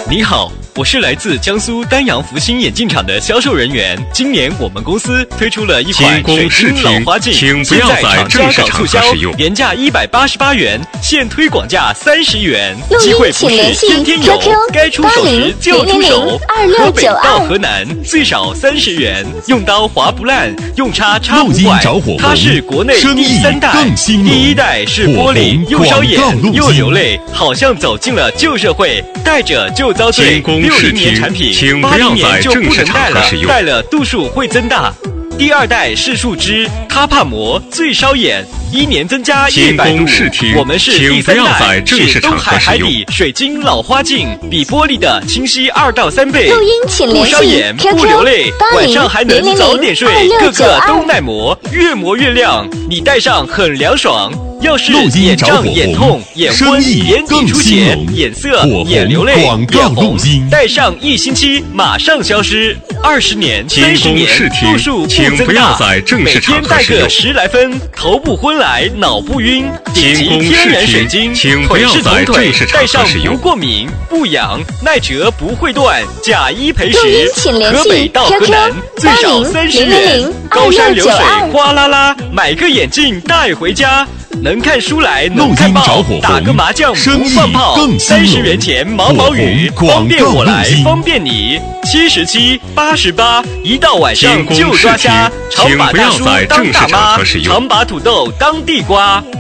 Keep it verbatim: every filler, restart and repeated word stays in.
你好，我是来自江苏丹阳福星眼镜厂的销售人员。今年我们公司推出了一款水晶老花镜， 请不要在正式场合使用， 原价一百八十八元，现推广价三十元。 机会不是天天有，该出手时就出手。河北到河南最少三十元，用刀划不烂，用叉插不坏。它是国内第三代，第一代是玻璃，又烧眼又流泪，好像走进了旧社会，戴着就遭罪。六零年产品，八零年就不能戴了，戴了度数会增大。第二代是树枝，它怕磨，最烧眼，一年增加一百度。我们是第三代，是东海海底水晶老花镜，比玻璃的清晰二到三倍， 录音请联系不烧眼不流泪，晚上还能早点睡，个个都耐磨，越磨越亮，你戴上很凉爽。要是眼胀、眼痛、眼昏、眼底出血、眼涩、眼流泪、眼红，戴上一星期马上消失。二十年、三十年，度数不增大，每天戴个十来分，头不昏来，脑不晕。顶级天然水晶，腿是铜腿，戴上不过敏、不痒，耐折不会断，假一赔十。河北到河南最少三十元，高山流水哗啦啦，买个眼镜带回家。能看书来能看报，打个麻将不放炮，三十元钱毛毛雨，方便我来方便你。七十七八十八，一到晚上就抓瞎，常把大叔当大妈，常把土豆当地瓜。